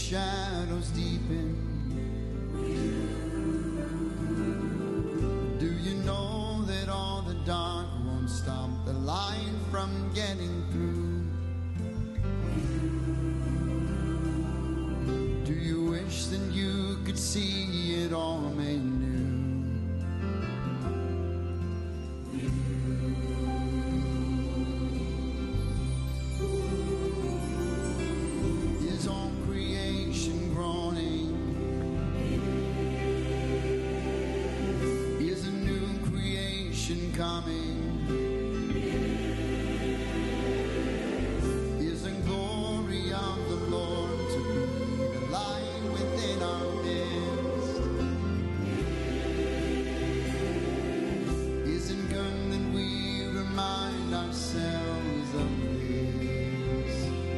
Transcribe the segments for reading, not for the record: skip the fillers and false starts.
shadows deepen, do you know that all the dark won't stop the light from getting through? Do you wish that you could see it all made new? Is all creation groaning? Is a new creation coming? Is the glory of the Lord to be the light within our midst? Isn't good that we remind ourselves of this?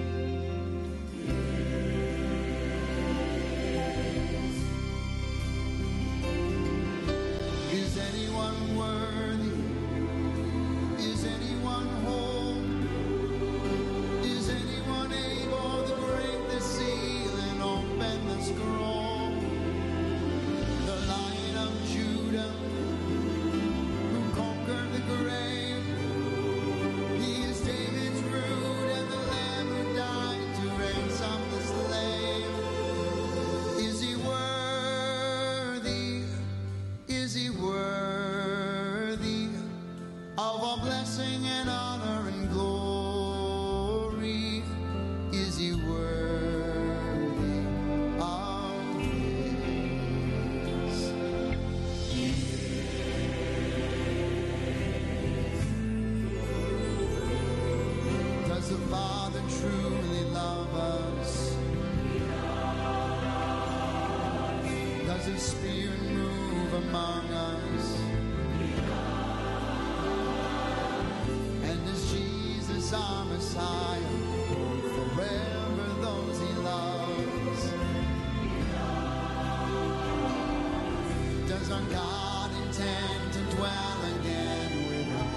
Is anyone worthy? Is anyone whole? Is anyone able to break the seal and open the scroll? The Lion of Judah, who conquered the grave, he is David's root and the Lamb who died to ransom the slave. Is he worthy? Is he worthy of all blessing and honor and glory? Is he worthy of this? Does the Father truly love us? Does his Spirit move among us? And is Jesus our Messiah, forever those he loves? Does our God intend to dwell again with us?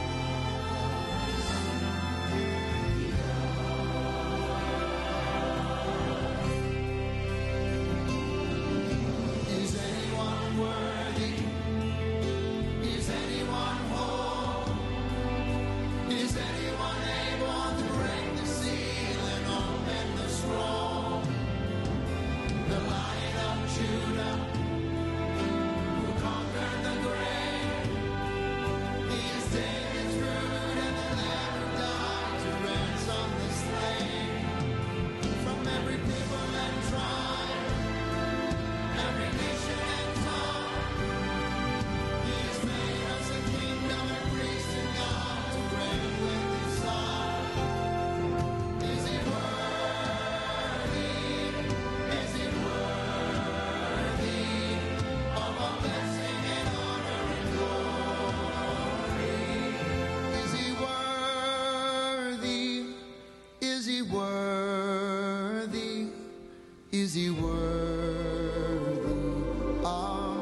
Is anyone worthy? Is anyone whole? Is anyone able to break the seal and open the scroll? The Lion of Judah, who conquered the grave, he is David's root and the Lamb who died to ransom the slain. From every people and tribe, every nation and tongue, he has made us a kingdom and priest to God to reign with his Son. Is he worthy? Is he worthy of all blessing and honor and glory? Is he worthy? Is he worthy? Is he worthy of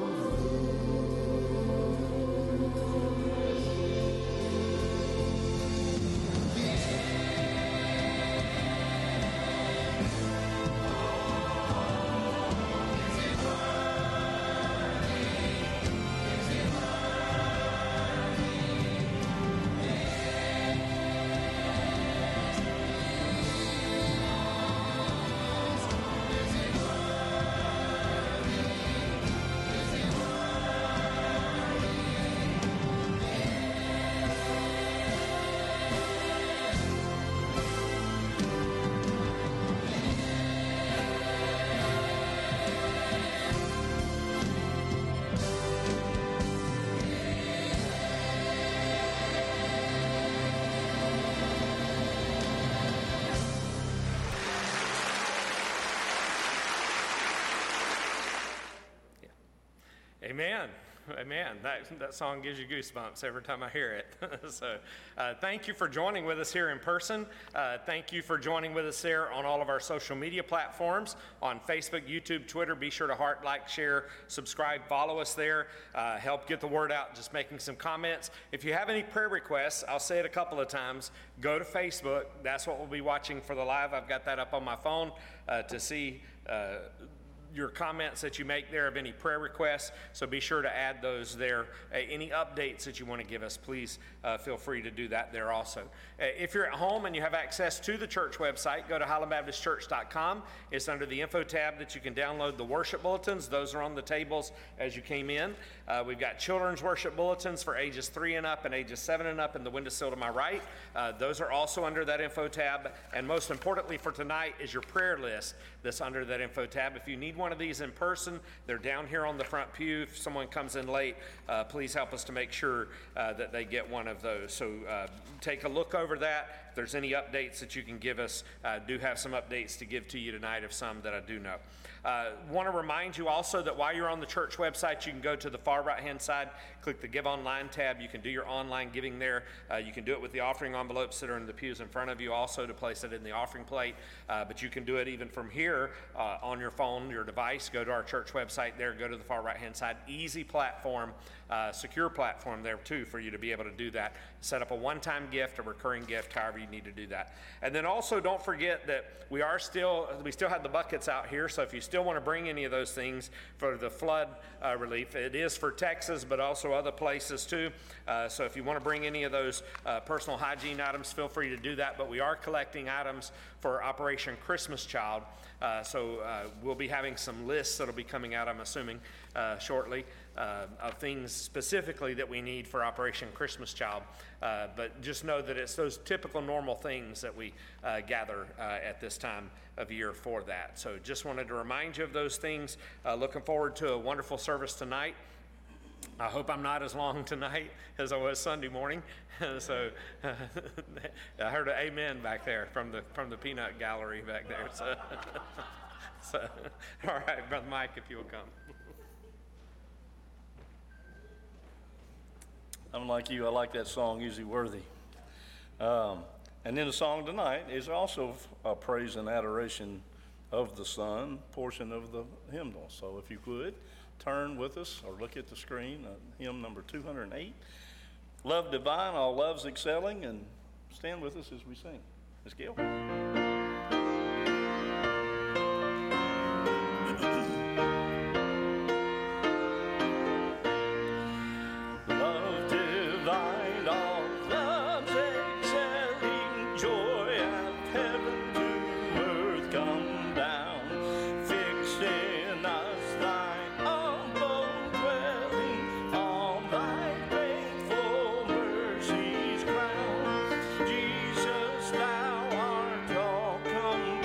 Amen. Amen. That song gives you goosebumps every time I hear it. So thank you for joining with us here in person. Thank you for joining with us there on all of our social media platforms, on Facebook, YouTube, Twitter. Be sure to heart, like, share, subscribe, follow us there. Help get the word out, just making some comments. If you have any prayer requests, I'll say it a couple of times, go to Facebook. That's what we'll be watching for the live. I've got that up on my phone to see your comments that you make there of any prayer requests, so be sure to add those there. Any updates that you want to give us, please feel free to do that there also. If you're at home and you have access to the church website, go to highlandbaptistchurch.com. It's under the info tab that you can download the worship bulletins. Those are on the tables as you came in. We've got children's worship bulletins for ages 3 and up and ages 7 and up in the windowsill to my right. Those are also under that info tab. And most importantly for tonight is your prayer list that's under that info tab. If you need one of these in person, they're down here on the front pew. If someone comes in late, please help us to make sure that they get one of those. So take a look over that. If there's any updates that you can give us, do have some updates to give to you tonight of some that I do know. Want to remind you also that while you're on the church website, you can go to the far right-hand side, click the Give Online tab. You can do your online giving there. You can do it with the offering envelopes that are in the pews in front of you also to place it in the offering plate. But you can do it even from here on your phone, your device. Go to our church website there, go to the far right-hand side. Easy platform, secure platform there too for you to be able to do that. Set up a one-time gift, a recurring gift, however you need to do that. And then also don't forget that we still have the buckets out here, so if you still want to bring any of those things for the flood relief, it is for Texas, but also other places too. So if you want to bring any of those personal hygiene items, feel free to do that. But we are collecting items for Operation Christmas Child. So we'll be having some lists that'll be coming out, I'm assuming, shortly of things specifically that we need for Operation Christmas Child. But just know that it's those typical normal things that we gather at this time of year for that. So just wanted to remind you of those things. Looking forward to a wonderful service tonight. I hope I'm not as long tonight as I was Sunday morning. So I heard an amen back there from the peanut gallery back there. So all right, Brother Mike, if you will come. I'm like you, I like that song, Is He Worthy? And then the song tonight is also a praise and adoration of the Son, portion of the hymnal. So if you would, turn with us or look at the screen, hymn number 208. Love divine, all loves excelling, and stand with us as we sing. Ms. Gail. Jesus, thou art all come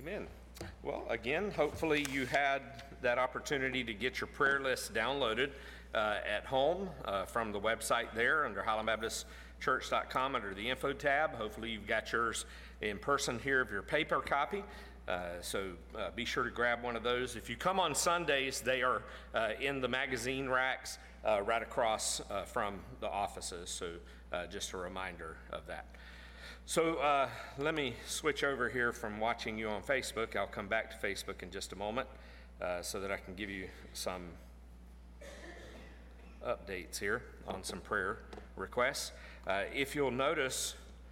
Amen. Well, again, hopefully you had that opportunity to get your prayer list downloaded at home from the website there under highlandbaptistchurch.com under the info tab. Hopefully you've got yours in person here of your paper copy. So be sure to grab one of those. If you come on Sundays, they are in the magazine racks right across from the offices. So just a reminder of that. So let me switch over here from watching you on Facebook. I'll come back to Facebook in just a moment so that I can give you some updates here on some prayer requests. If you'll notice,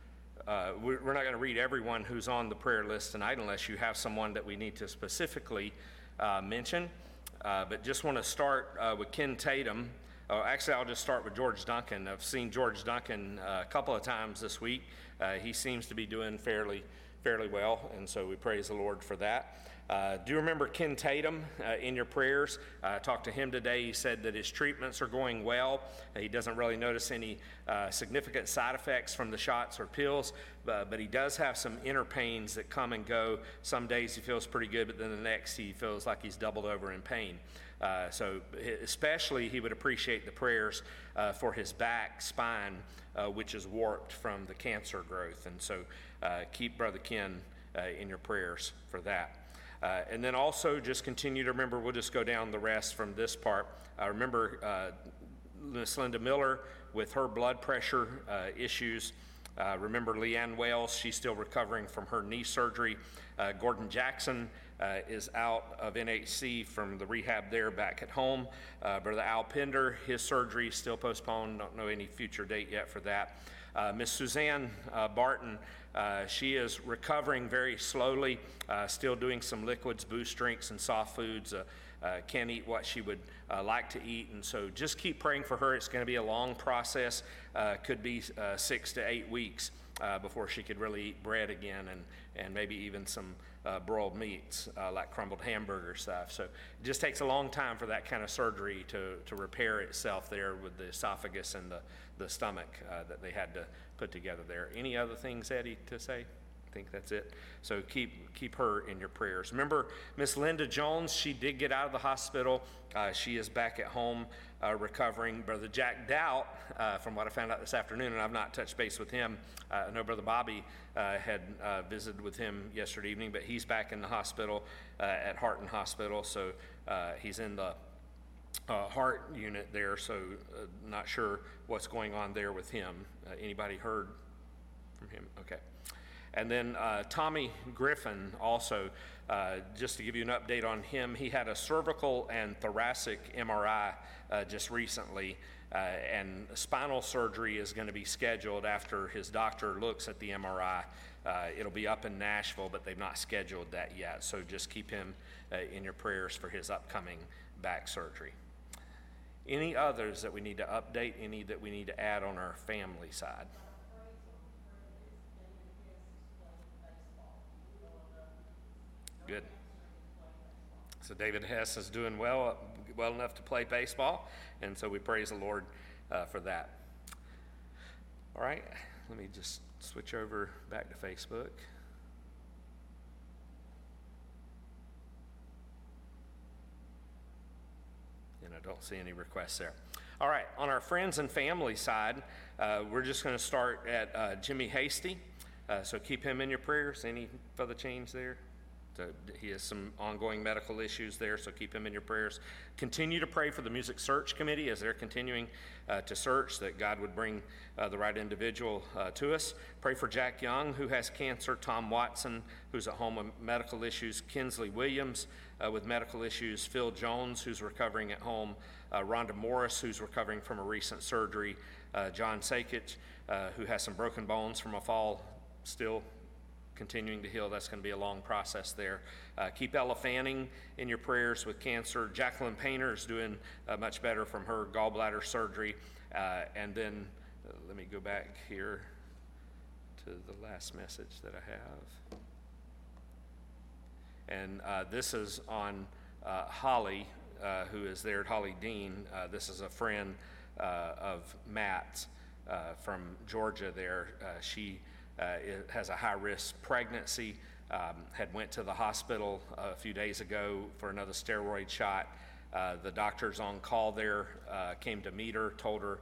we're not going to read everyone who's on the prayer list tonight unless you have someone that we need to specifically mention. But just want to start with Ken Tatum. Actually, I'll just start with George Duncan. I've seen George Duncan a couple of times this week. He seems to be doing fairly well, and so we praise the Lord for that. Do you remember Ken Tatum in your prayers? I talked to him today. He said that his treatments are going well. He doesn't really notice any significant side effects from the shots or pills, but he does have some inner pains that come and go. Some days he feels pretty good, but then the next he feels like he's doubled over in pain. So especially he would appreciate the prayers for his back, spine, which is warped from the cancer growth. And so keep Brother Ken in your prayers for that. And then also just continue to remember, we'll just go down the rest from this part. Remember Miss Linda Miller with her blood pressure issues. Remember Leanne Wells, she's still recovering from her knee surgery. Gordon Jackson is out of NHC from the rehab there back at home. Brother Al Pender, his surgery is still postponed. Don't know any future date yet for that. Miss Suzanne Barton, she is recovering very slowly, still doing some liquids, boost drinks, and soft foods. Can't eat what she would like to eat, and so just keep praying for her. It's going to be a long process. Could be 6 to 8 weeks before she could really eat bread again, and maybe even some broiled meats like crumbled hamburger stuff. So it just takes a long time for that kind of surgery to repair itself there with the esophagus and the stomach that they had to put together there. Any other things, Eddie, to say? I think that's it. So keep her in your prayers. Remember Miss Linda Jones, she did get out of the hospital. She is back at home recovering. Brother Jack Doubt, from what I found out this afternoon, and I've not touched base with him. I know Brother Bobby had visited with him yesterday evening, but he's back in the hospital at Harton Hospital. So he's in the heart unit there, so not sure what's going on there with him. Anybody heard from him? Okay. And then Tommy Griffin also, just to give you an update on him, he had a cervical and thoracic MRI just recently, and spinal surgery is going to be scheduled after his doctor looks at the MRI. It'll be up in Nashville, but they've not scheduled that yet, so just keep him in your prayers for his upcoming back surgery. Any others that we need to update, any that we need to add on our family side? Good. So David Hess is doing well enough to play baseball, and so we praise the Lord for that. All right, let me just switch over back to Facebook. And I don't see any requests there. All right, on our friends and family side, we're just going to start at Jimmy Hasty. So keep him in your prayers. Any further change there? So he has some ongoing medical issues there, so keep him in your prayers. Continue to pray for the Music Search Committee as they're continuing to search, that God would bring the right individual to us. Pray for Jack Young, who has cancer, Tom Watson, who's at home with medical issues, Kinsley Williams with medical issues, Phil Jones, who's recovering at home, Rhonda Morris, who's recovering from a recent surgery, John Sakich, who has some broken bones from a fall, still continuing to heal. That's going to be a long process there. Keep Ella Fanning in your prayers with cancer. Jacqueline Painter is doing much better from her gallbladder surgery. And then let me go back here to the last message that I have. And this is on Holly, who is there at Holly Dean. This is a friend of Matt's from Georgia there. She has a high-risk pregnancy, had went to the hospital a few days ago for another steroid shot. The doctors on call there came to meet her, told her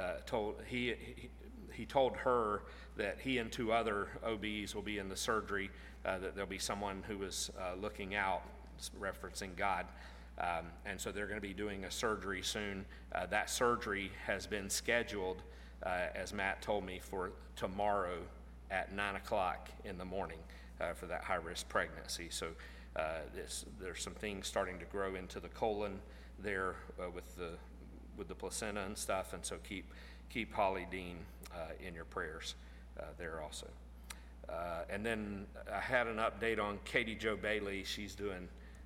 that he and 2 other OBs will be in the surgery, that there'll be someone who is looking out, referencing God. And so they're going to be doing a surgery soon. That surgery has been scheduled, as Matt told me, for tomorrow at 9 o'clock in the morning for that high-risk pregnancy. So there's some things starting to grow into the colon there with the placenta and stuff, and so keep Holly Dean in your prayers there also. And then I had an update on Katie Jo Bailey. She's doing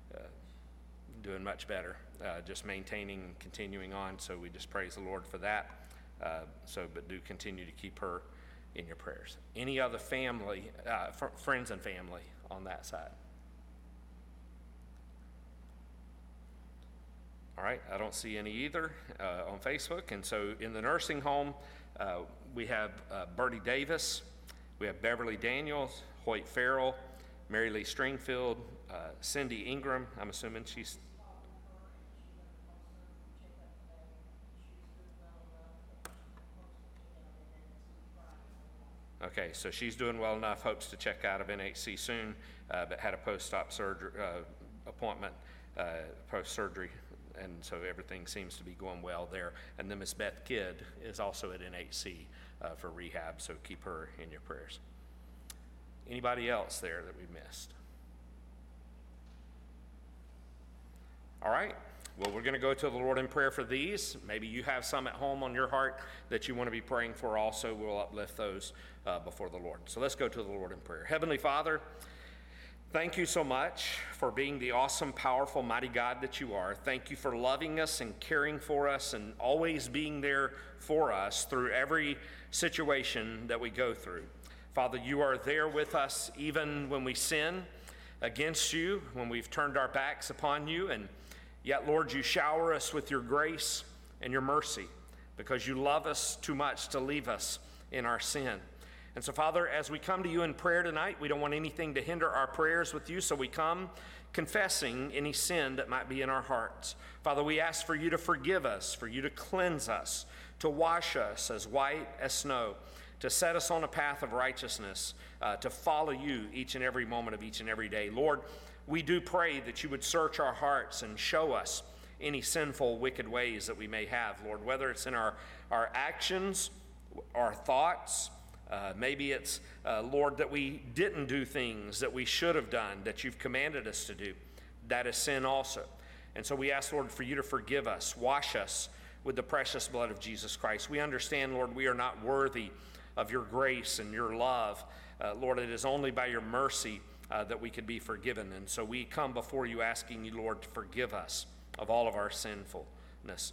much better, just maintaining and continuing on, so we just praise the Lord for that. But do continue to keep her in your prayers. Any other family, friends and family on that side? All right, I don't see any either on Facebook. And so in the nursing home, we have Bertie Davis, we have Beverly Daniels, Hoyt Farrell, Mary Lee Stringfield, Cindy Ingram. I'm assuming she's... Okay, so she's doing well enough, hopes to check out of NHC soon, but had a post-op surgery appointment, post-surgery, and so everything seems to be going well there. And then Miss Beth Kidd is also at NHC for rehab, so keep her in your prayers. Anybody else there that we missed? All right. Well, we're going to go to the Lord in prayer for these. Maybe you have some at home on your heart that you want to be praying for also. We'll uplift those before the Lord. So let's go to the Lord in prayer. Heavenly Father, thank you so much for being the awesome, powerful, mighty God that you are. Thank you for loving us and caring for us and always being there for us through every situation that we go through. Father, you are there with us even when we sin against you, when we've turned our backs upon you, and yet, Lord, you shower us with your grace and your mercy because you love us too much to leave us in our sin. And so, Father, as we come to you in prayer tonight, we don't want anything to hinder our prayers with you, so we come confessing any sin that might be in our hearts. Father, we ask for you to forgive us, for you to cleanse us, to wash us as white as snow, to set us on a path of righteousness, to follow you each and every moment of each and every day. Lord, we do pray that you would search our hearts and show us any sinful, wicked ways that we may have, Lord, whether it's in our actions, our thoughts, maybe it's, Lord, that we didn't do things that we should have done, that you've commanded us to do. That is sin also. And so we ask, Lord, for you to forgive us, wash us with the precious blood of Jesus Christ. We understand, Lord, we are not worthy of your grace and your love. Lord, it is only by your mercy that we could be forgiven. And so we come before you asking you, Lord, to forgive us of all of our sinfulness.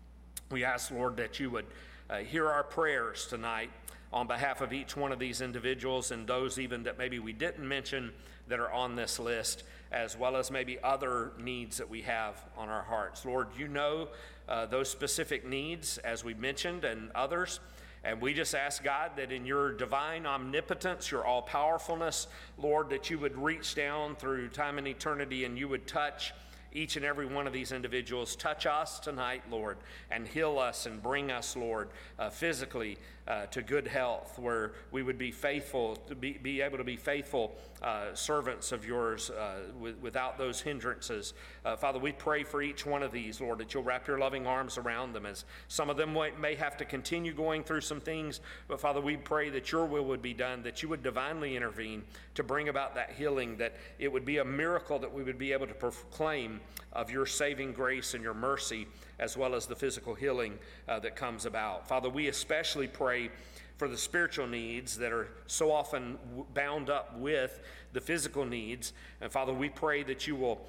We ask, Lord, that you would hear our prayers tonight on behalf of each one of these individuals and those even that maybe we didn't mention that are on this list, as well as maybe other needs that we have on our hearts. Lord, you know those specific needs, as we mentioned, and others. And we just ask, God, that in your divine omnipotence, your all-powerfulness, Lord, that you would reach down through time and eternity and you would touch each and every one of these individuals. Touch us tonight, Lord, and heal us and bring us, Lord, physically to good health, where we would be faithful, to be able to be faithful servants of yours without those hindrances. Father, we pray for each one of these, Lord, that you'll wrap your loving arms around them, as some of them may have to continue going through some things, but Father, we pray that your will would be done, that you would divinely intervene to bring about that healing, that it would be a miracle that we would be able to proclaim of your saving grace and your mercy, as well as the physical healing that comes about. Father, we especially pray for the spiritual needs that are so often bound up with the physical needs. And Father, we pray that you will,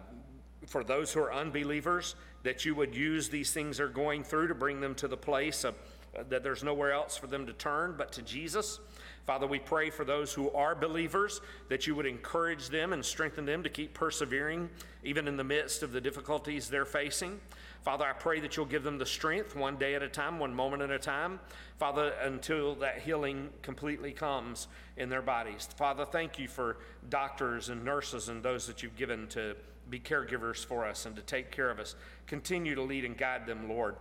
for those who are unbelievers, that you would use these things they're going through to bring them to the place of that there's nowhere else for them to turn but to Jesus. Father, we pray for those who are believers that you would encourage them and strengthen them to keep persevering, even in the midst of the difficulties they're facing. Father, I pray that you'll give them the strength one day at a time, one moment at a time, Father, until that healing completely comes in their bodies. Father, thank you for doctors and nurses and those that you've given to be caregivers for us and to take care of us. Continue to lead and guide them, Lord,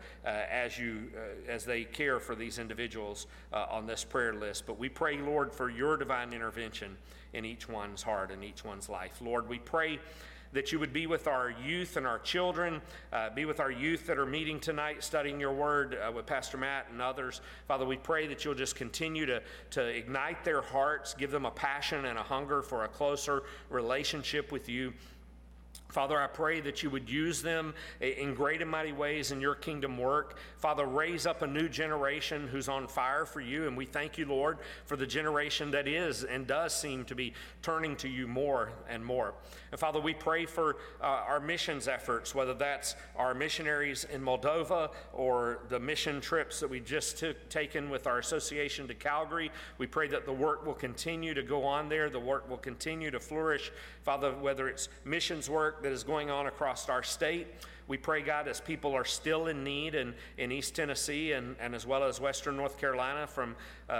as they care for these individuals on this prayer list. But we pray, Lord, for your divine intervention in each one's heart and each one's life. Lord, we pray that you would be with our youth and our children, be with our youth that are meeting tonight, studying your word with Pastor Matt and others. Father, we pray that you'll just continue to ignite their hearts, give them a passion and a hunger for a closer relationship with you. Father, I pray that you would use them in great and mighty ways in your kingdom work. Father, raise up a new generation who's on fire for you, and we thank you, Lord, for the generation that is and does seem to be turning to you more and more. And Father, we pray for our missions efforts, whether that's our missionaries in Moldova or the mission trips that we just taken with our association to Calgary. We pray that the work will continue to go on there, the work will continue to flourish. Father, whether it's missions work that is going on across our state, we pray, God, as people are still in need in East Tennessee and as well as Western North Carolina from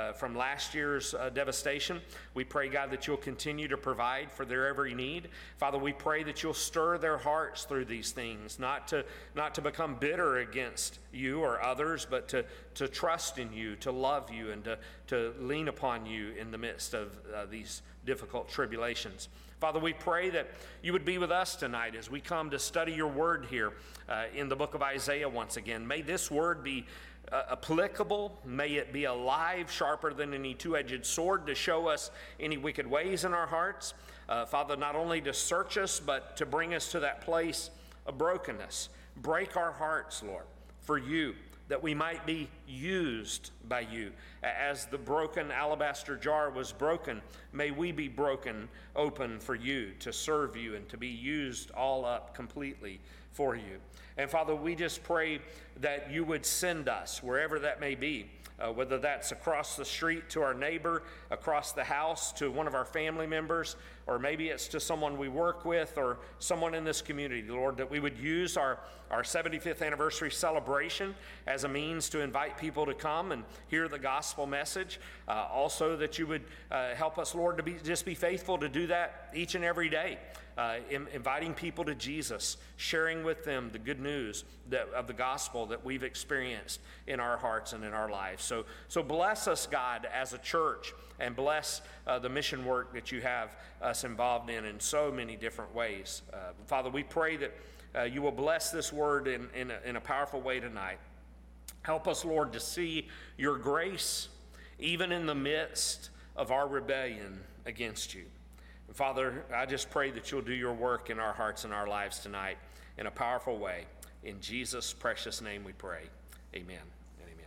last year's devastation, we pray, God, that you'll continue to provide for their every need. Father, we pray that you'll stir their hearts through these things, not to become bitter against you or others, but to trust in you, to love you, and to lean upon you in the midst of these difficult tribulations. Father, we pray that you would be with us tonight as we come to study your word here in the book of Isaiah once again. May this word be applicable. May it be alive, sharper than any two-edged sword, to show us any wicked ways in our hearts. Father, not only to search us, but to bring us to that place of brokenness. Break our hearts, Lord, for you, that we might be used by you. As the broken alabaster jar was broken, may we be broken open for you, to serve you and to be used all up completely for you. And Father, we just pray that you would send us wherever that may be, whether that's across the street to our neighbor, across the house to one of our family members, or maybe it's to someone we work with or someone in this community, Lord, that we would use our 75th anniversary celebration as a means to invite people to come and hear the gospel message. Also that you would help us, Lord, to just be faithful to do that each and every day, inviting people to Jesus, sharing with them the good news of the gospel that we've experienced in our hearts and in our lives. So bless us, God, as a church, and bless the mission work that you have us involved in so many different ways. Father, we pray that you will bless this word in a powerful way tonight. Help us, Lord, to see your grace even in the midst of our rebellion against you. And Father, I just pray that you'll do your work in our hearts and our lives tonight in a powerful way. In Jesus' precious name we pray. Amen and amen.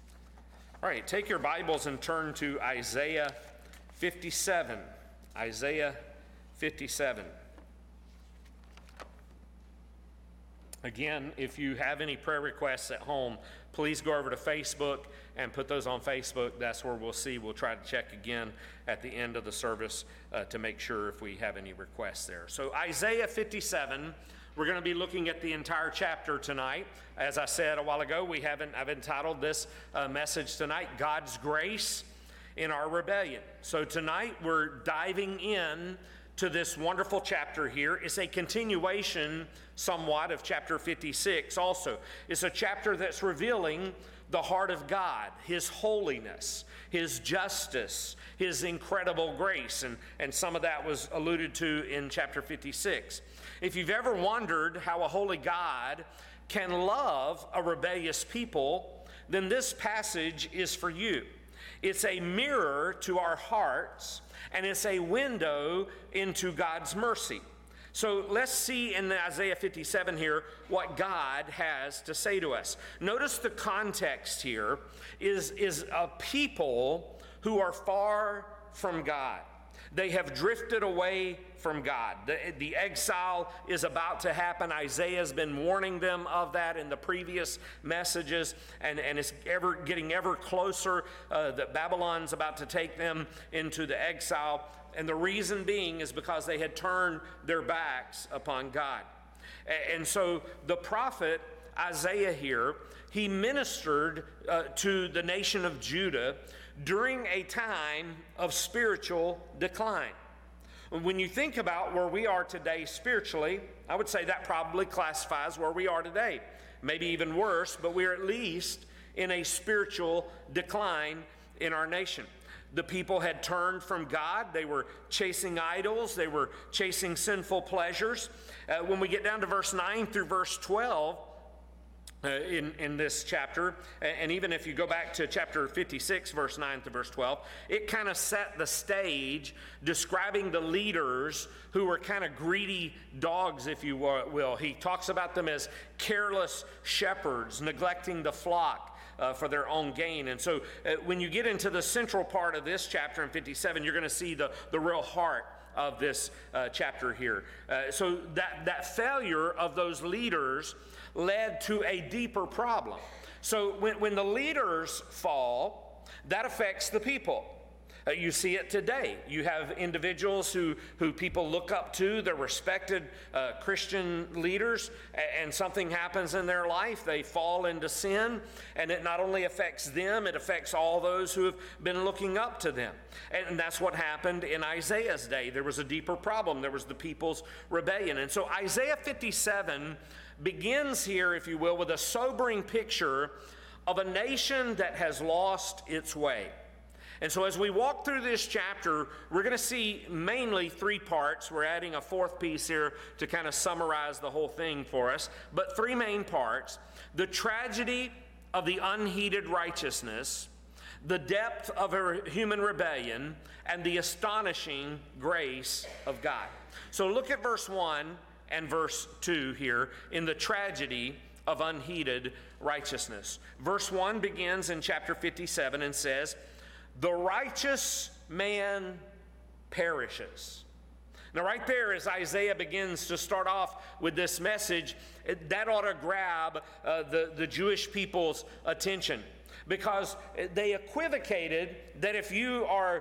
All right, take your Bibles and turn to Isaiah 57. Isaiah 57. Again, if you have any prayer requests at home, please go over to Facebook and put those on Facebook. That's where we'll see. We'll try to check again at the end of the service to make sure if we have any requests there. So Isaiah 57, we're going to be looking at the entire chapter tonight. As I said a while ago, I've entitled this message tonight, God's Grace in Our Rebellion. So tonight we're diving in to this wonderful chapter here. It's a continuation somewhat of chapter 56 also. It's a chapter that's revealing the heart of God, his holiness, his justice, his incredible grace, and some of that was alluded to in chapter 56. If you've ever wondered how a holy God can love a rebellious people, then this passage is for you. It's a mirror to our hearts, and it's a window into God's mercy. So let's see in Isaiah 57 here what God has to say to us. Notice the context here is a people who are far from God. They have drifted away from God. The exile is about to happen. Isaiah's been warning them of that in the previous messages, and it's getting ever closer that Babylon's about to take them into the exile. And the reason being is because they had turned their backs upon God. And so the prophet Isaiah here, he ministered to the nation of Judah during a time of spiritual decline. When you think about where we are today spiritually, I would say that probably classifies where we are today. Maybe even worse, but we're at least in a spiritual decline in our nation. The people had turned from God. They were chasing idols. They were chasing sinful pleasures. When we get down to verse 9 through verse 12, in this chapter, and even if you go back to chapter 56, verse 9 to verse 12, it kind of set the stage describing the leaders who were kind of greedy dogs, if you will. He talks about them as careless shepherds, neglecting the flock for their own gain. And so when you get into the central part of this chapter in 57, you're going to see the real heart of this chapter here. So that failure of those leaders led to a deeper problem. So when the leaders fall, that affects the people. You see it today. You have individuals who people look up to. They're respected Christian leaders, and something happens in their life. They fall into sin, and it not only affects them, it affects all those who have been looking up to them. And that's what happened in Isaiah's day. There was a deeper problem. There was the people's rebellion. And so Isaiah 57 begins here, if you will, with a sobering picture of a nation that has lost its way. And so as we walk through this chapter, we're going to see mainly three parts. We're adding a fourth piece here to kind of summarize the whole thing for us. But three main parts: the tragedy of the unheeded righteousness, the depth of a human rebellion, and the astonishing grace of God. So look at verse 1 and verse 2 here in the tragedy of unheeded righteousness. Verse 1 begins in chapter 57 and says, "The righteous man perishes." Now right there, as Isaiah begins to start off with this message, that ought to grab the Jewish people's attention, because they equivocated that if you are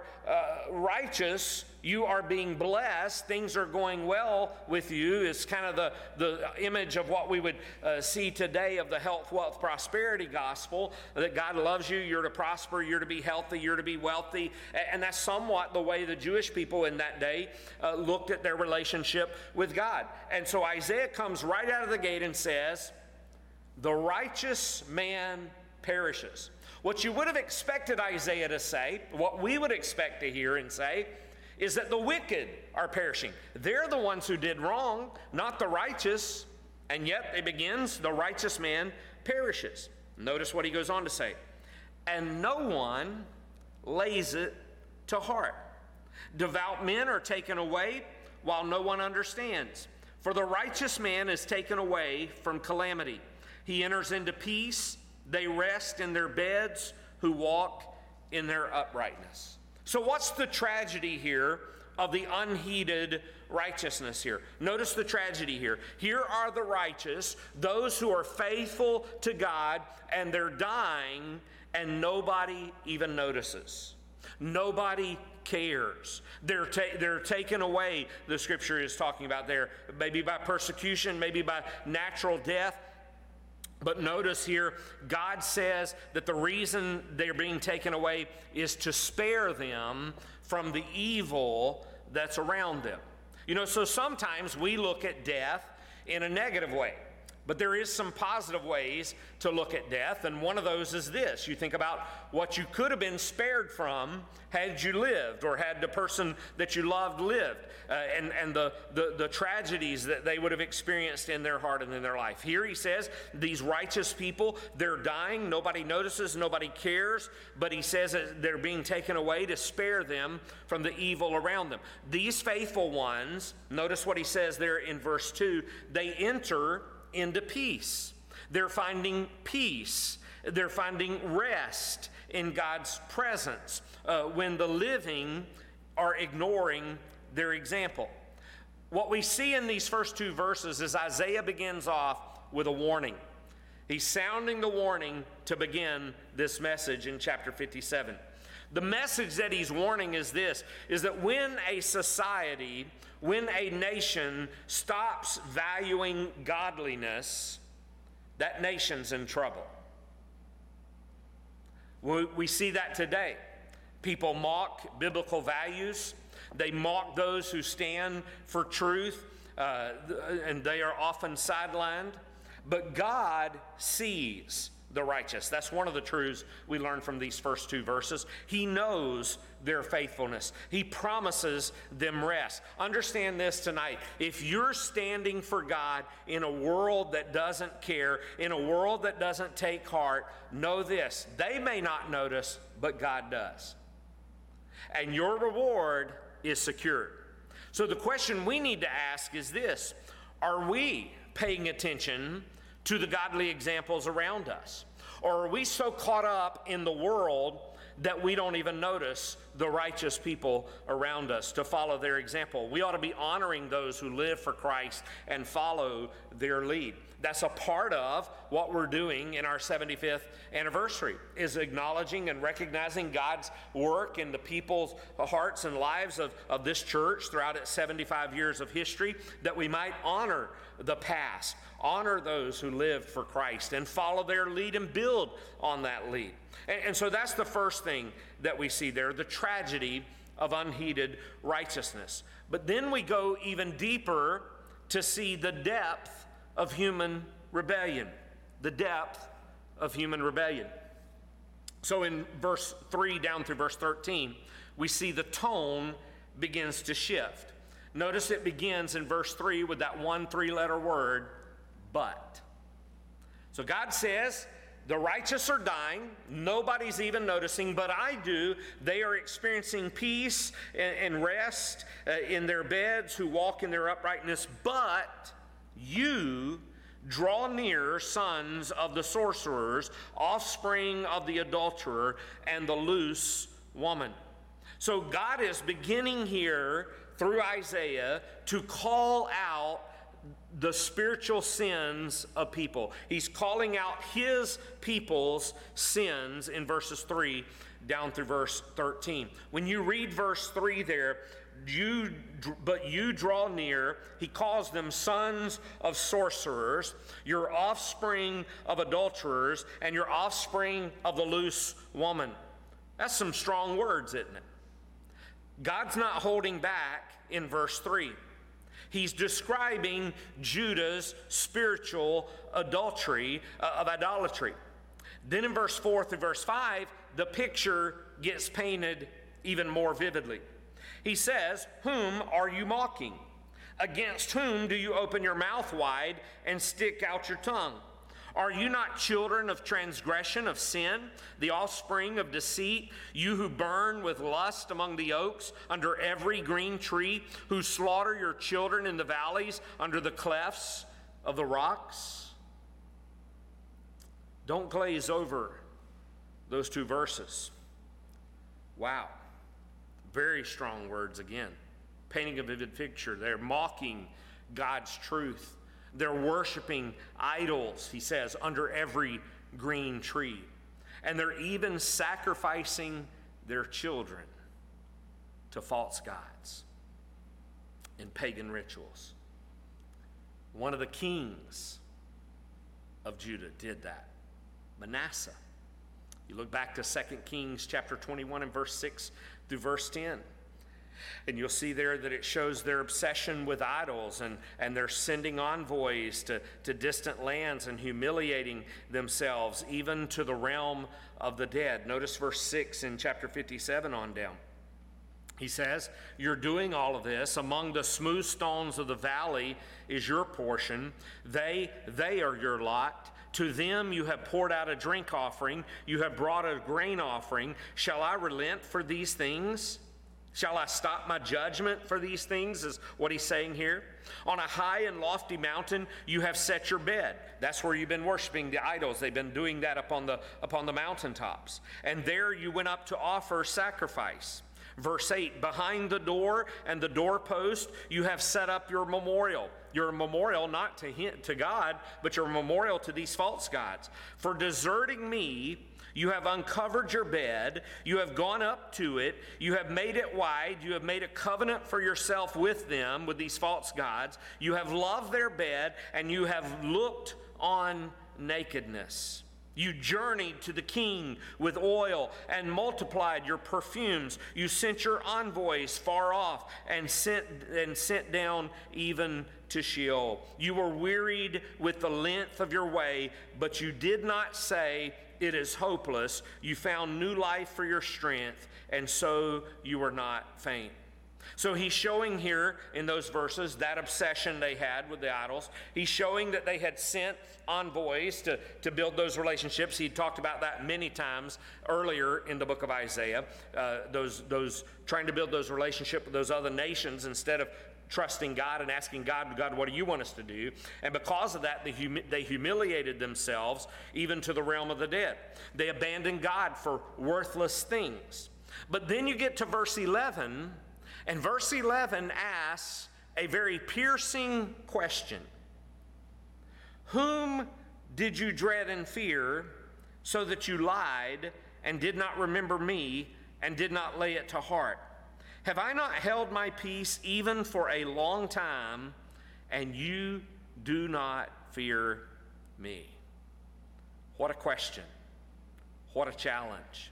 righteous, you are being blessed, things are going well with you. It's kind of the image of what we would see today of the health, wealth, prosperity gospel, that God loves you, you're to prosper, you're to be healthy, you're to be wealthy. And that's somewhat the way the Jewish people in that day looked at their relationship with God. And so Isaiah comes right out of the gate and says, "The righteous man perishes." What you would have expected Isaiah to say, what we would expect to hear and say, is that the wicked are perishing. They're the ones who did wrong, not the righteous. And yet it begins, "The righteous man perishes." Notice what he goes on to say. "And no one lays it to heart. Devout men are taken away while no one understands. For the righteous man is taken away from calamity. He enters into peace. They rest in their beds who walk in their uprightness." So what's the tragedy here of the unheeded righteousness here? Notice the tragedy here. Here are the righteous, those who are faithful to God, and they're dying, and nobody even notices. Nobody cares. They're taken away, the scripture is talking about there, maybe by persecution, maybe by natural death. But notice here, God says that the reason they're being taken away is to spare them from the evil that's around them. You know, so sometimes we look at death in a negative way. But there is some positive ways to look at death, and one of those is this. You think about what you could have been spared from had you lived, or had the person that you loved lived, and the tragedies that they would have experienced in their heart and in their life. Here he says, these righteous people, they're dying. Nobody notices, nobody cares, but he says that they're being taken away to spare them from the evil around them. These faithful ones, notice what he says there in verse 2, they enter into peace. They're finding peace. They're finding rest in God's presence when the living are ignoring their example. What we see in these first two verses is Isaiah begins off with a warning. He's sounding the warning to begin this message in chapter 57. The message that he's warning is this, is that when a society, when a nation stops valuing godliness, that nation's in trouble. We see that today. People mock biblical values. They mock those who stand for truth, and they are often sidelined. But God sees the righteous. That's one of the truths we learn from these first two verses. He knows their faithfulness. He promises them rest. Understand this tonight. If you're standing for God in a world that doesn't care, in a world that doesn't take heart, know this. They may not notice, but God does. And your reward is secured. So the question we need to ask is this: are we paying attention to the godly examples around us? Or are we so caught up in the world that we don't even notice the righteous people around us to follow their example? We ought to be honoring those who live for Christ and follow their lead. That's a part of what we're doing in our 75th anniversary, is acknowledging and recognizing God's work in the people's hearts and lives of this church throughout its 75 years of history, that we might honor the past, honor those who lived for Christ, and follow their lead and build on that lead. And so that's the first thing that we see there, the tragedy of unheeded righteousness. But then we go even deeper to see the depth of human rebellion. The depth of human rebellion. So in verse 3 down through verse 13, we see the tone begins to shift. Notice it begins in verse 3 with that one three-letter word, but. So God says, the righteous are dying, nobody's even noticing, but I do. They are experiencing peace and rest in their beds who walk in their uprightness, but you draw near, sons of the sorcerers, offspring of the adulterer, and the loose woman. So God is beginning here through Isaiah to call out the spiritual sins of people. He's calling out his people's sins in verses 3 down through verse 13. When you read verse 3 there, but you draw near, he calls them sons of sorcerers, your offspring of adulterers, and your offspring of the loose woman. That's some strong words, isn't it? God's not holding back in verse 3. He's describing Judah's spiritual adultery of idolatry. Then in verse 4 through verse 5, the picture gets painted even more vividly. He says, whom are you mocking? Against whom do you open your mouth wide and stick out your tongue? Are you not children of transgression, of sin, the offspring of deceit, you who burn with lust among the oaks, under every green tree, who slaughter your children in the valleys, under the clefts of the rocks? Don't glaze over those two verses. Wow. Very strong words again. Painting a vivid picture. They're mocking God's truth. They're worshiping idols, he says, under every green tree. And they're even sacrificing their children to false gods in pagan rituals. One of the kings of Judah did that, Manasseh. You look back to 2 Kings chapter 21 and verse 6 through verse 10. And you'll see there that it shows their obsession with idols, and they're sending envoys to distant lands and humiliating themselves, even to the realm of the dead. Notice verse 6 in chapter 57 on down. He says, you're doing all of this. Among the smooth stones of the valley is your portion. They are your lot. To them you have poured out a drink offering. You have brought a grain offering. Shall I relent for these things? Shall I stop my judgment for these things, is what he's saying here. On a high and lofty mountain you have set your bed. That's where you've been worshiping the idols. They've been doing that upon the mountaintops. And there you went up to offer sacrifice. Verse 8, behind the door and the doorpost, you have set up your memorial. Your memorial not to God, but your memorial to these false gods. For deserting me, you have uncovered your bed, you have gone up to it, you have made it wide, you have made a covenant for yourself with them, with these false gods. You have loved their bed, and you have looked on nakedness. You journeyed to the king with oil and multiplied your perfumes. You sent your envoys far off and sent down even to Sheol. You were wearied with the length of your way, but you did not say, it is hopeless. You found new life for your strength, and so you were not faint. So he's showing here in those verses that obsession they had with the idols. He's showing that they had sent envoys to build those relationships. He talked about that many times earlier in the book of Isaiah, those trying to build those relationships with those other nations instead of trusting God and asking God, what do you want us to do? And because of that, they humiliated themselves even to the realm of the dead. They abandoned God for worthless things. But then you get to verse 11, and verse 11 asks a very piercing question. Whom did you dread and fear, so that you lied and did not remember me and did not lay it to heart? Have I not held my peace even for a long time, and you do not fear me? What a question. What a challenge.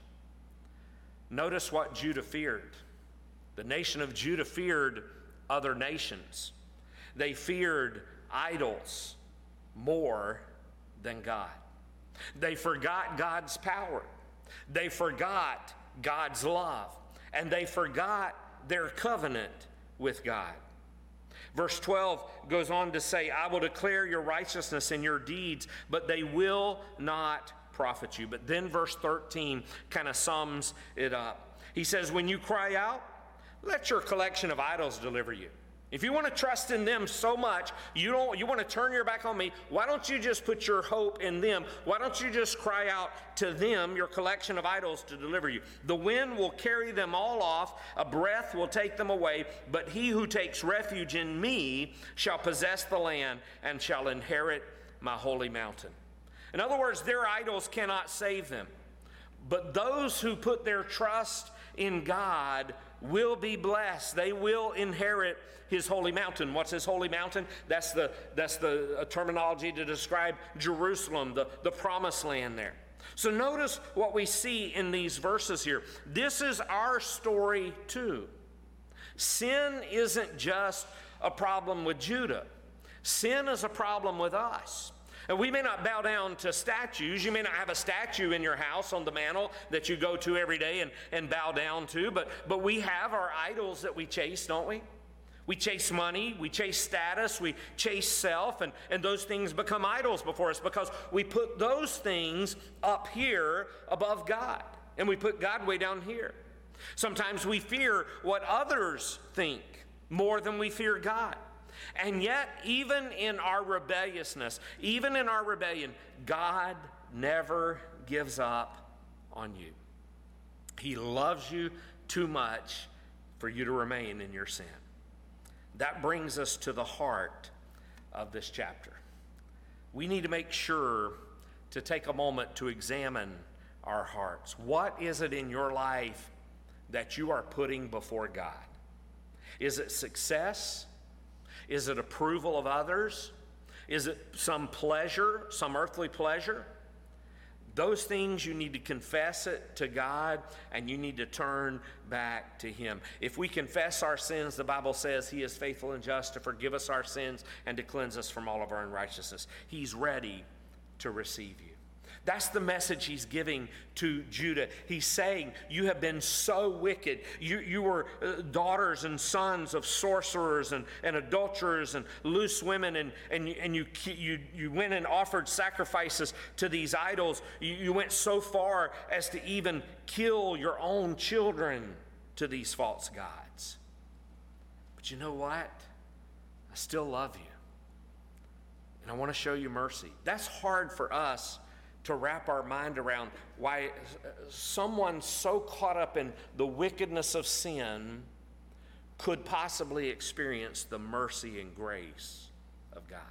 Notice what Judah feared. The nation of Judah feared other nations. They feared idols more than God. They forgot God's power. They forgot God's love. And they forgot their covenant with God. Verse 12 goes on to say, I will declare your righteousness and your deeds, but they will not profit you. But then verse 13 kind of sums it up. He says, when you cry out, let your collection of idols deliver you. If you want to trust in them so much, you want to turn your back on me, why don't you just put your hope in them? Why don't you just cry out to them, your collection of idols, to deliver you? The wind will carry them all off, a breath will take them away, but he who takes refuge in me shall possess the land and shall inherit my holy mountain. In other words, their idols cannot save them, but those who put their trust in God will be blessed. They will inherit his holy mountain. What's his holy mountain? That's the terminology to describe Jerusalem, the promised land there. So notice what we see in these verses here. This is our story too. Sin isn't just a problem with Judah. Sin is a problem with us. And we may not bow down to statues. You may not have a statue in your house on the mantle that you go to every day and bow down to, but we have our idols that we chase, don't we? We chase money, we chase status, we chase self, and those things become idols before us because we put those things up here above God, and we put God way down here. Sometimes we fear what others think more than we fear God. And yet, even in our rebelliousness, even in our rebellion, God never gives up on you. He loves you too much for you to remain in your sin. That brings us to the heart of this chapter. We need to make sure to take a moment to examine our hearts. What is it in your life that you are putting before God? Is it success? Is it approval of others? Is it some pleasure, some earthly pleasure? Those things, you need to confess it to God, and you need to turn back to Him. If we confess our sins, the Bible says He is faithful and just to forgive us our sins and to cleanse us from all of our unrighteousness. He's ready to receive you. That's the message he's giving to Judah. He's saying, you have been so wicked. You were daughters and sons of sorcerers and adulterers and loose women, and you went and offered sacrifices to these idols. You went so far as to even kill your own children to these false gods. But you know what? I still love you. And I want to show you mercy. That's hard for us to wrap our mind around why someone so caught up in the wickedness of sin could possibly experience the mercy and grace of God.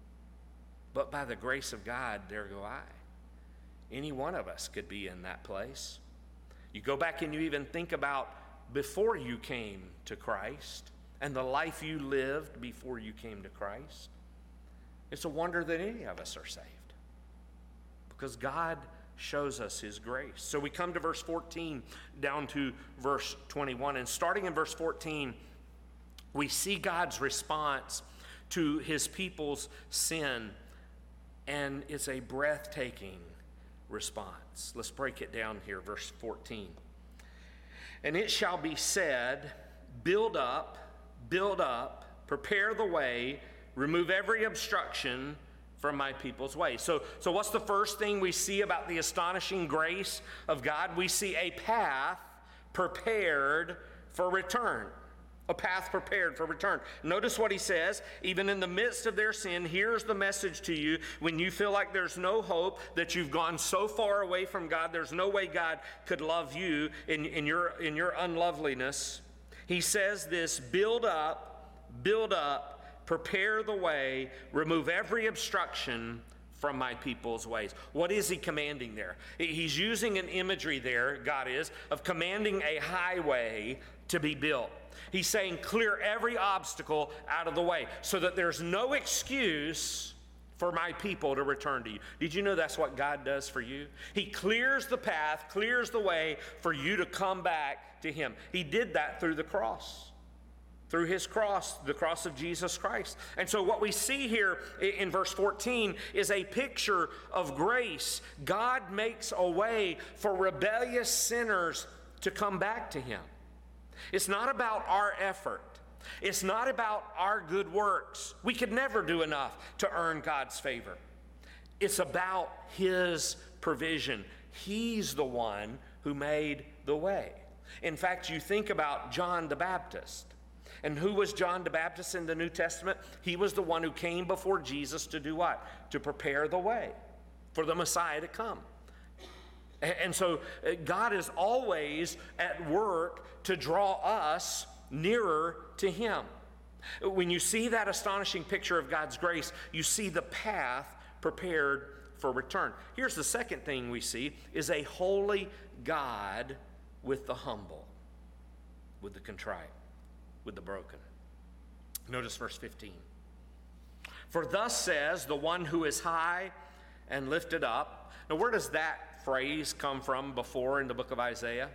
But by the grace of God, there go I. Any one of us could be in that place. You go back and you even think about before you came to Christ and the life you lived before you came to Christ. It's a wonder that any of us are saved because God shows us his grace. So we come to verse 14 down to verse 21. And starting in verse 14, we see God's response to his people's sin. And it's a breathtaking response. Let's break it down here, verse 14. And it shall be said, build up, prepare the way, remove every obstruction from my people's way. So what's the first thing we see about the astonishing grace of God? We see a path prepared for return. A path prepared for return. Notice what he says, even in the midst of their sin, here's the message to you. When you feel like there's no hope, that you've gone so far away from God, there's no way God could love you in your unloveliness. He says this, build up, prepare the way, remove every obstruction from my people's ways. What is he commanding there? He's using an imagery there, God is, of commanding a highway to be built. He's saying clear every obstacle out of the way so that there's no excuse for my people to return to you. Did you know that's what God does for you? He clears the path, clears the way for you to come back to him. He did that through the cross. Through his cross, the cross of Jesus Christ. And so what we see here in verse 14 is a picture of grace. God makes a way for rebellious sinners to come back to him. It's not about our effort. It's not about our good works. We could never do enough to earn God's favor. It's about his provision. He's the one who made the way. In fact, you think about John the Baptist. And who was John the Baptist in the New Testament? He was the one who came before Jesus to do what? To prepare the way for the Messiah to come. And so God is always at work to draw us nearer to him. When you see that astonishing picture of God's grace, you see the path prepared for return. Here's the second thing we see is a holy God with the humble, with the contrite, with the broken. Notice verse 15. For thus says the one who is high and lifted up. Now, where does that phrase come from before in the book of Isaiah?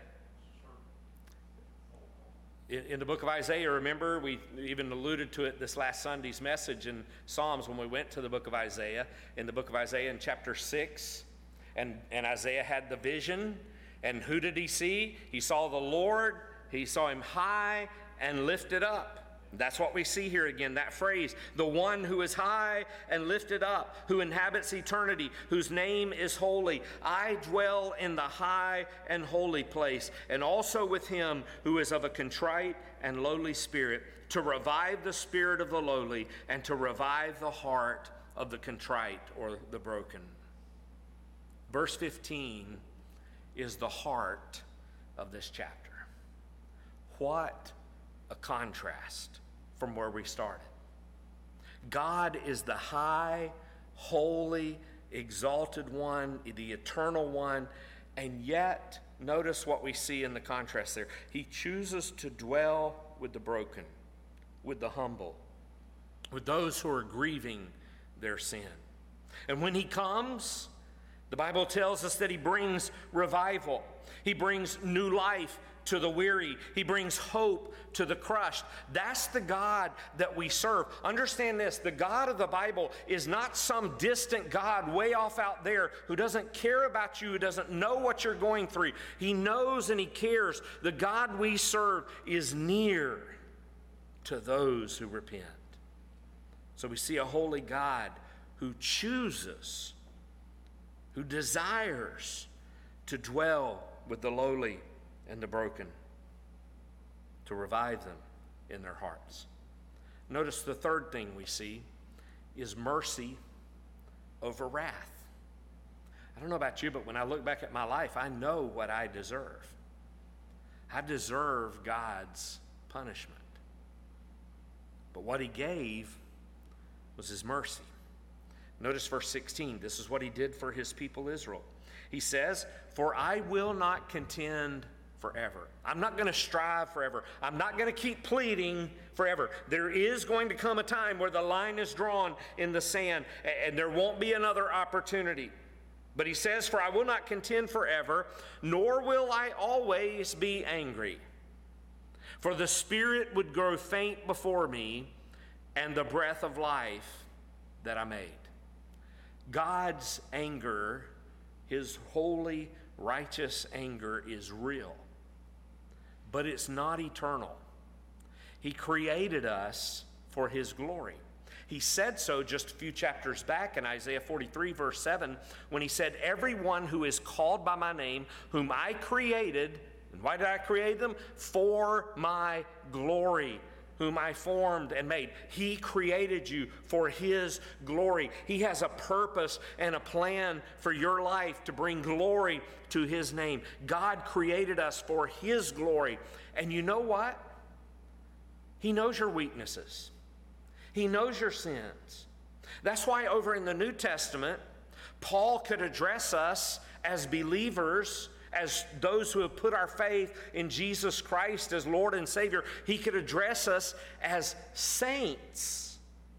In the book of Isaiah, remember, we even alluded to it this last Sunday's message in Psalms when we went to the book of Isaiah. In the book of Isaiah in chapter 6, and Isaiah had the vision, and who did he see? He saw the Lord, he saw him high and lifted up. That's what we see here again, that phrase, the one who is high and lifted up, who inhabits eternity, whose name is holy. I dwell in the high and holy place, and also with him who is of a contrite and lowly spirit, to revive the spirit of the lowly and to revive the heart of the contrite or the broken. Verse 15 is the heart of this chapter. What a contrast from where we started. God is the high, holy, exalted one, the eternal one, and yet, notice what we see in the contrast there. He chooses to dwell with the broken, with the humble, with those who are grieving their sin. And when he comes, the Bible tells us that he brings revival. He brings new life to the weary. He brings hope to the crushed. That's the God that we serve. Understand this, the God of the Bible is not some distant God way off out there who doesn't care about you, who doesn't know what you're going through. He knows and he cares. The God we serve is near to those who repent. So we see a holy God who chooses, who desires to dwell with the lowly and the broken, to revive them in their hearts. Notice the third thing we see is mercy over wrath. don't know about you, but when I look back at my life, I know what I deserve. I deserve God's punishment. But what he gave was his mercy. Notice verse 16. This is what he did for his people Israel. He says, "For I will not contend forever." I'm not going to strive forever. I'm not going to keep pleading forever. There is going to come a time where the line is drawn in the sand, and there won't be another opportunity. But he says, "For I will not contend forever, nor will I always be angry. For the spirit would grow faint before me, and the breath of life that I made." God's anger, his holy, righteous anger, is real. But it's not eternal. He created us for his glory. He said so just a few chapters back in Isaiah 43, verse 7, when he said, "Everyone who is called by my name, whom I created," and why did I create them? "For my glory, whom I formed and made." He created you for his glory. He has a purpose and a plan for your life to bring glory to his name. God created us for his glory. And you know what? He knows your weaknesses. He knows your sins. That's why over in the New Testament, Paul could address us as believers, as those who have put our faith in Jesus Christ as Lord and Savior. He could address us as saints.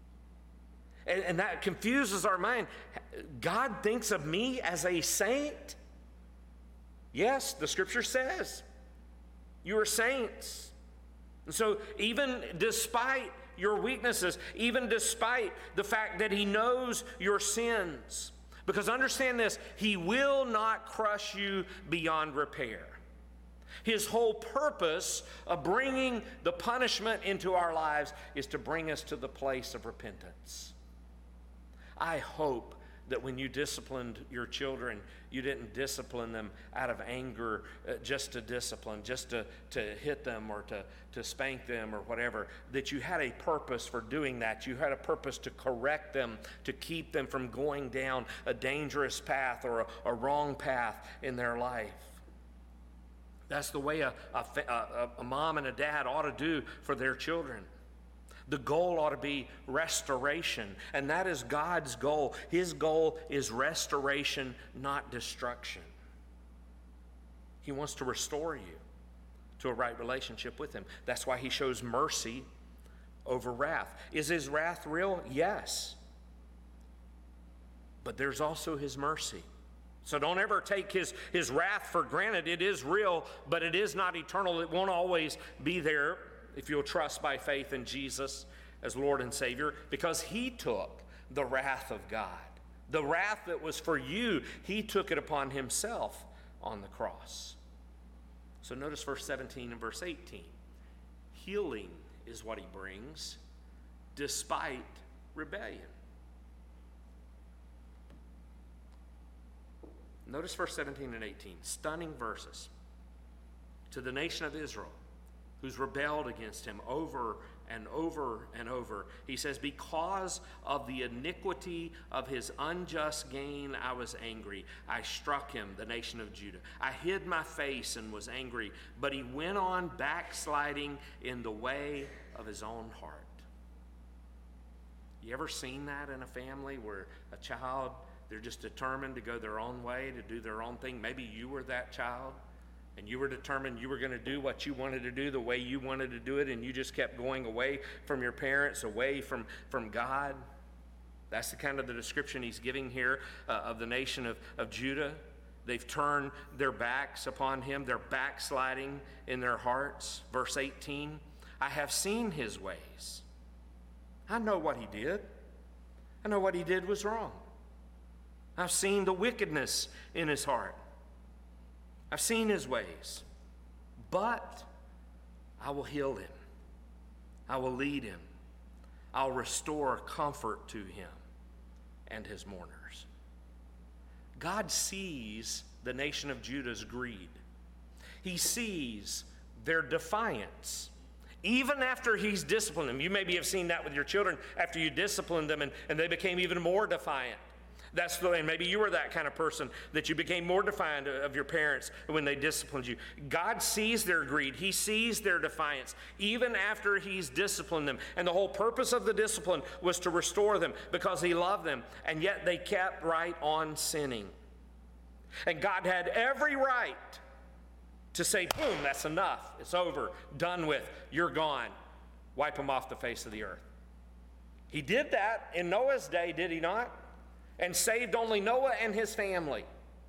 And that confuses our mind. God thinks of me as a saint? Yes, the scripture says you are saints. And so even despite your weaknesses, even despite the fact that he knows your sins, because understand this, he will not crush you beyond repair. His whole purpose of bringing the punishment into our lives is to bring us to the place of repentance. I hope that when you disciplined your children, you didn't discipline them out of anger, just to discipline, just to hit them or to spank them or whatever, that you had a purpose for doing that. You had a purpose to correct them, to keep them from going down a dangerous path or a wrong path in their life. That's the way a mom and a dad ought to do for their children. The goal ought to be restoration, and that is God's goal. His goal is restoration, not destruction. He wants to restore you to a right relationship with him. That's why he shows mercy over wrath. Is his wrath real? Yes. But there's also his mercy. So don't ever take his wrath for granted. It is real, but it is not eternal. It won't always be there if you'll trust by faith in Jesus as Lord and Savior, because he took the wrath of God. The wrath that was for you, he took it upon himself on the cross. So notice verse 17 and verse 18. Healing is what he brings despite rebellion. Notice verse 17 and 18, stunning verses. To the nation of Israel, who's rebelled against him over and over and over, he says, "Because of the iniquity of his unjust gain, I was angry. I struck him, the nation of Judah. I hid my face and was angry, but he went on backsliding in the way of his own heart." You ever seen that in a family where a child, they're just determined to go their own way, to do their own thing? Maybe you were that child. And you were determined you were going to do what you wanted to do the way you wanted to do it, and you just kept going away from your parents, away from God. That's the kind of the description he's giving here of the nation of Judah. They've turned their backs upon him. They're backsliding in their hearts. Verse 18, "I have seen his ways. I know what he did. I know what he did was wrong. I've seen the wickedness in his heart. I've seen his ways, but I will heal him. I will lead him. I'll restore comfort to him and his mourners." God sees the nation of Judah's greed. He sees their defiance. Even after he's disciplined them, you maybe have seen that with your children after you disciplined them and they became even more defiant. And maybe you were that kind of person that you became more defiant of your parents when they disciplined you. God sees their greed. He sees their defiance, even after he's disciplined them. And the whole purpose of the discipline was to restore them because he loved them. And yet they kept right on sinning. And God had every right to say, boom, that's enough. It's over. Done with. You're gone. Wipe them off the face of the earth. He did that in Noah's day, did he not? And saved only Noah and his family.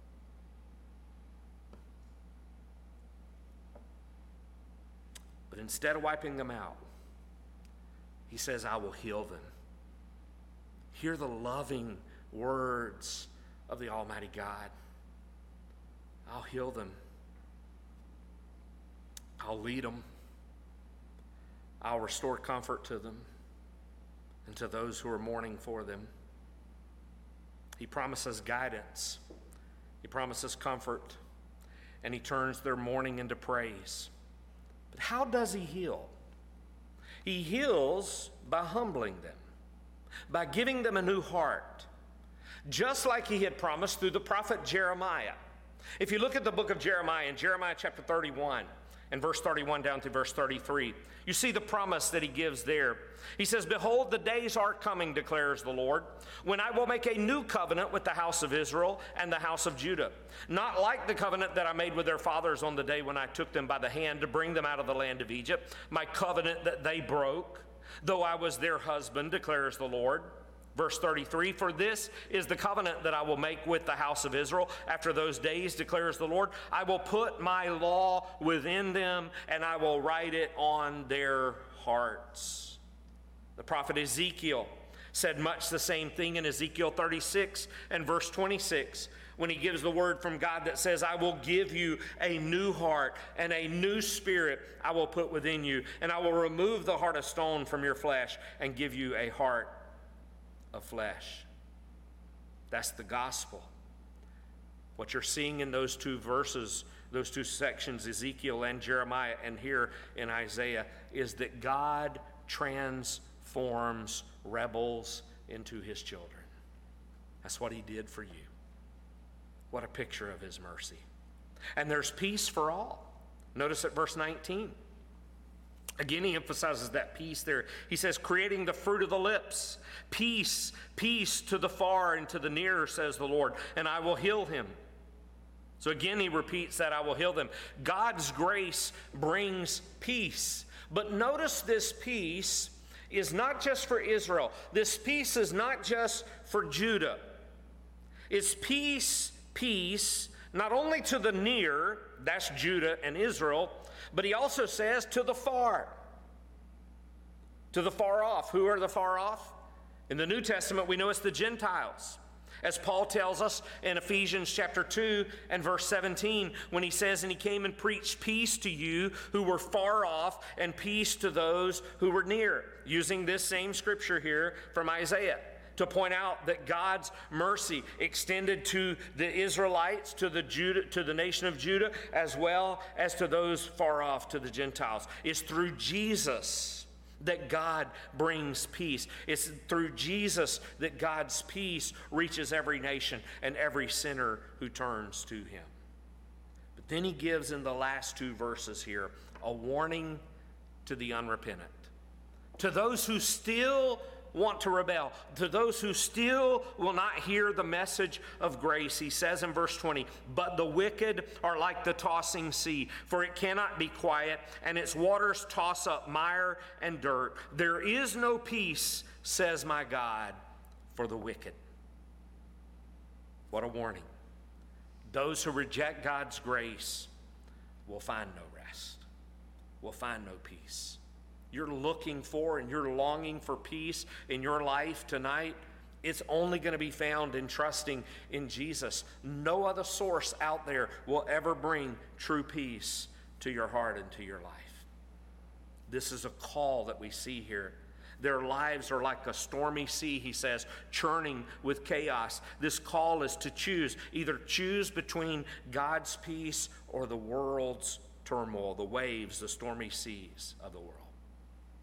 But instead of wiping them out, he says, I will heal them. Hear the loving words of the Almighty God. I'll heal them. I'll lead them. I'll restore comfort to them and to those who are mourning for them. He promises guidance. He promises comfort. And he turns their mourning into praise. But how does he heal? He heals by humbling them, by giving them a new heart, just like he had promised through the prophet Jeremiah. If you look at the book of Jeremiah, in Jeremiah chapter 31, and verse 31 down to verse 33, you see the promise that he gives there. He says, behold, the days are coming, declares the Lord, when I will make a new covenant with the house of Israel and the house of Judah, not like the covenant that I made with their fathers on the day when I took them by the hand to bring them out of the land of Egypt, my covenant that they broke, though I was their husband, declares the Lord. Verse 33, for this is the covenant that I will make with the house of Israel after those days, declares the Lord. I will put my law within them, and I will write it on their hearts. The prophet Ezekiel said much the same thing in Ezekiel 36 and verse 26, when he gives the word from God that says, I will give you a new heart and a new spirit I will put within you, and I will remove the heart of stone from your flesh and give you a heart of flesh. That's the gospel. What you're seeing in those two verses, those two sections, Ezekiel and Jeremiah, and here in Isaiah, is that God transforms rebels into his children. That's what he did for you. What a picture of his mercy. And there's peace for all. Notice at verse 19. Again, he emphasizes that peace there. He says, creating the fruit of the lips. Peace, peace to the far and to the near, says the Lord, and I will heal him. So again, he repeats that I will heal them. God's grace brings peace. But notice this peace is not just for Israel. This peace is not just for Judah. It's peace, not only to the near, that's Judah and Israel, but he also says to the far. To the far off. Who are the far off? In the New Testament, we know it's the Gentiles. As Paul tells us in Ephesians chapter 2 and verse 17, when he says, and he came and preached peace to you who were far off and peace to those who were near. Using this same scripture here from Isaiah to point out that God's mercy extended to the Israelites, to the nation of Judah, as well as to those far off, to the Gentiles. It's through Jesus that God brings peace. It's through Jesus that God's peace reaches every nation and every sinner who turns to him. But then he gives in the last two verses here a warning to the unrepentant, to those who still want to rebel, to those who still will not hear the message of grace. He says in verse 20, but the wicked are like the tossing sea, for it cannot be quiet, and its waters toss up mire and dirt. There is no peace, says my God, for the wicked. What a warning. Those who reject God's grace will find no rest, will find no peace. You're looking for and you're longing for peace in your life tonight, it's only going to be found in trusting in Jesus. No other source out there will ever bring true peace to your heart and to your life. This is a call that we see here. Their lives are like a stormy sea, he says, churning with chaos. This call is to choose. Either choose between God's peace or the world's turmoil, the waves, the stormy seas of the world.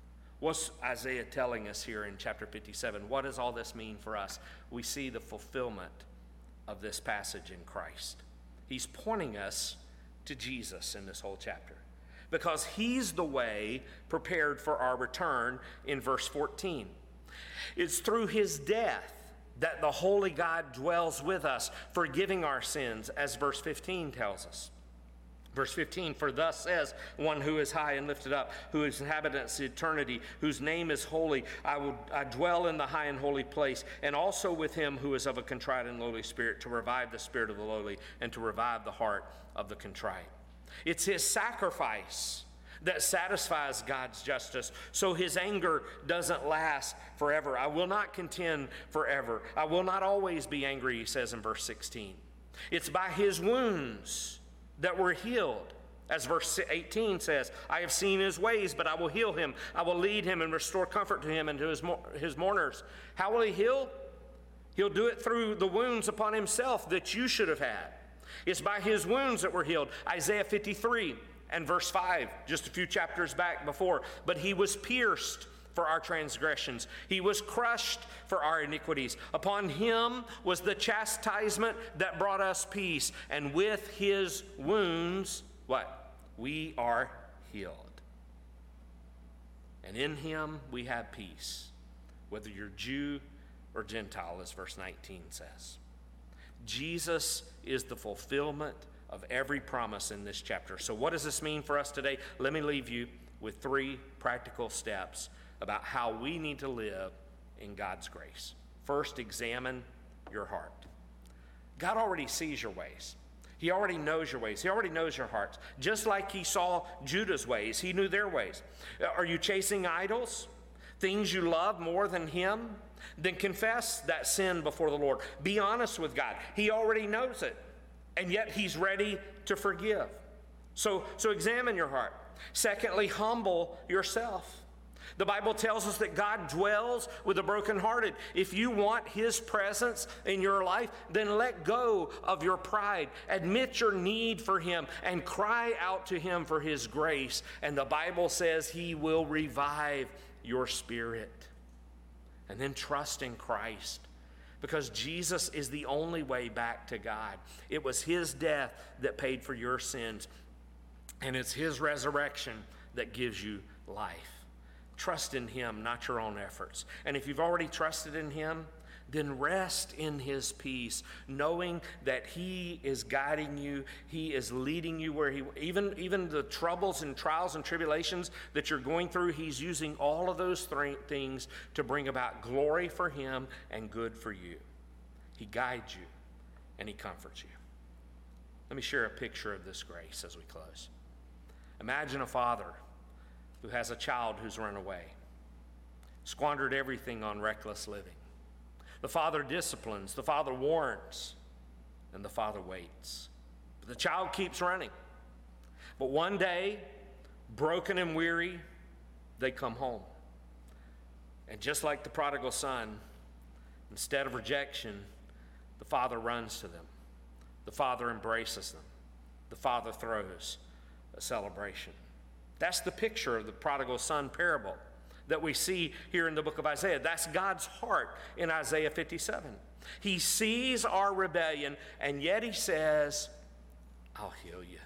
What's Isaiah telling us here in chapter 57? What does all this mean for us? We see the fulfillment of this passage in Christ. He's pointing us to Jesus in this whole chapter, because he's the way prepared for our return in verse 14. It's through his death that the holy God dwells with us, forgiving our sins, as verse 15 tells us. Verse 15, for thus says one who is high and lifted up, who inhabits eternity, whose name is holy. I dwell in the high and holy place, and also with him who is of a contrite and lowly spirit, to revive the spirit of the lowly and to revive the heart of the contrite. It's his sacrifice that satisfies God's justice, so his anger doesn't last forever. I will not contend forever. I will not always be angry, he says in verse 16. It's by his wounds that we're healed. As verse 18 says, I have seen his ways, but I will heal him. I will lead him and restore comfort to him and to his mourners. How will he heal? He'll do it through the wounds upon himself that you should have had. It's by his wounds that we're healed. Isaiah 53 and verse 5, just a few chapters back before. But he was pierced for our transgressions. He was crushed for our iniquities. Upon him was the chastisement that brought us peace. And with his wounds, what? We are healed. And in him we have peace, whether you're Jew or Gentile, as verse 19 says. Jesus is the fulfillment of every promise in this chapter. So what does this mean for us today? Let me leave you with 3 practical steps about how we need to live in God's grace. First, examine your heart. God already sees your ways. He already knows your ways. He already knows your hearts. Just like he saw Judah's ways, he knew their ways. Are you chasing idols? Things you love more than him? Then confess that sin before the Lord. Be honest with God. He already knows it, and yet he's ready to forgive. So examine your heart. Secondly, humble yourself. The Bible tells us that God dwells with the brokenhearted. If you want his presence in your life, then let go of your pride. Admit your need for him and cry out to him for his grace. And the Bible says he will revive your spirit. And then trust in Christ, because Jesus is the only way back to God. It was his death that paid for your sins, and it's his resurrection that gives you life. Trust in him, not your own efforts. And if you've already trusted in him, then rest in his peace, knowing that he is guiding you, he is leading you where he, even the troubles and trials and tribulations that you're going through, he's using all of those things to bring about glory for him and good for you. He guides you and he comforts you. Let me share a picture of this grace as we close. Imagine a father who has a child who's run away, squandered everything on reckless living. The father disciplines, the father warns, and the father waits. But the child keeps running. But one day, broken and weary, they come home. And just like the prodigal son, instead of rejection, the father runs to them. The father embraces them. The father throws a celebration. That's the picture of the prodigal son parable that we see here in the book of Isaiah. That's God's heart in Isaiah 57. He sees our rebellion, and yet he says, I'll heal you.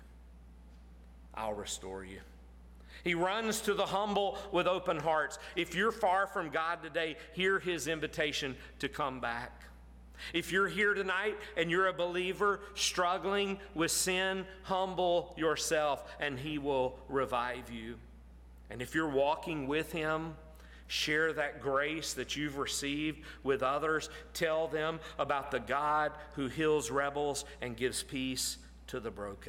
I'll restore you. He runs to the humble with open hearts. If you're far from God today, hear his invitation to come back. If you're here tonight and you're a believer struggling with sin, humble yourself and he will revive you. And if you're walking with him, share that grace that you've received with others. Tell them about the God who heals rebels and gives peace to the broken.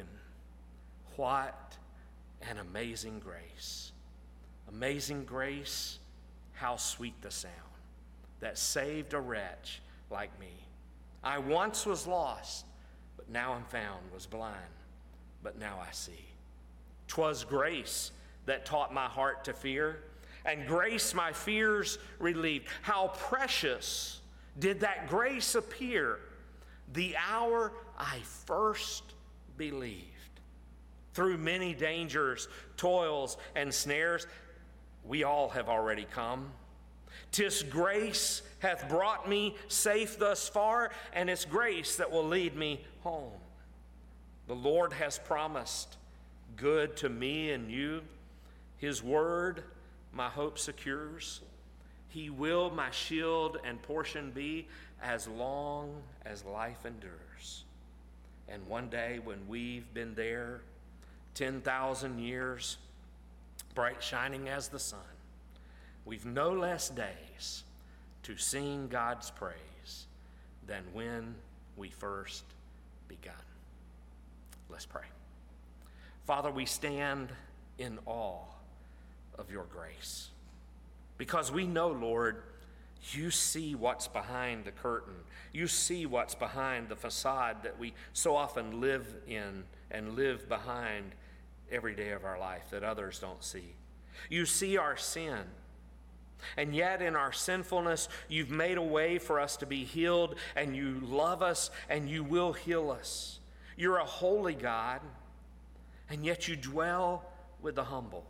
What an amazing grace. Amazing grace, how sweet the sound that saved a wretch like me. I once was lost, but now I'm found, was blind, but now I see. 'Twas grace that taught my heart to fear, and grace my fears relieved. How precious did that grace appear the hour I first believed. Through many dangers, toils, and snares, We all have already come. 'Tis grace hath brought me safe thus far, and it's grace that will lead me home. The Lord has promised good to me and you. His word my hope secures. He will my shield and portion be as long as life endures. And one day when we've been there, 10,000 years, bright shining as the sun, we've no less days to sing God's praise than when we first begun. Let's pray. Father, we stand in awe of your grace because we know, Lord, you see what's behind the curtain. You see what's behind the facade that we so often live in and live behind every day of our life that others don't see. You see our sin. And yet in our sinfulness, you've made a way for us to be healed, and you love us and you will heal us. You're a holy God, and yet you dwell with the humble.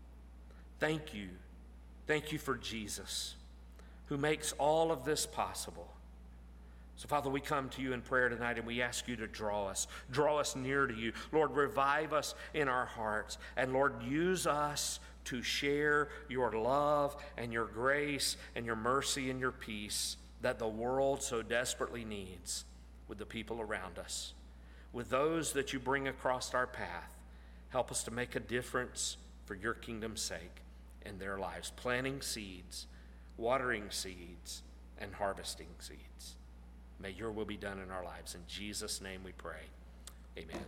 Thank you. Thank you for Jesus, who makes all of this possible. So, Father, we come to you in prayer tonight, and we ask you to draw us near to you. Lord, revive us in our hearts, and Lord, use us to share your love and your grace and your mercy and your peace that the world so desperately needs with the people around us. With those that you bring across our path, help us to make a difference for your kingdom's sake in their lives, planting seeds, watering seeds, and harvesting seeds. May your will be done in our lives. In Jesus' name we pray. Amen.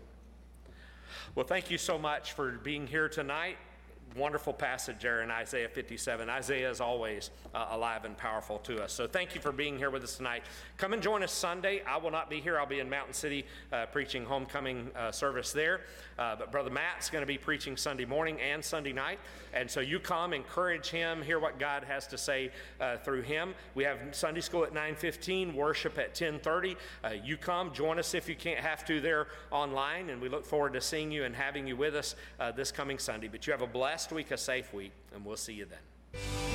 Well, thank you so much for being here tonight. Wonderful passage there in Isaiah 57. Isaiah is always alive and powerful to us. So thank you for being here with us tonight. Come and join us Sunday. I will not be here. I'll be in Mountain City preaching homecoming service there. But Brother Matt's going to be preaching Sunday morning and Sunday night. And so you come, encourage him, hear what God has to say through him. We have Sunday school at 9:15, worship at 10:30. You come, join us if you can't have to there online. And we look forward to seeing you and having you with us this coming Sunday. But you have a blessed week, a safe week, and we'll see you then.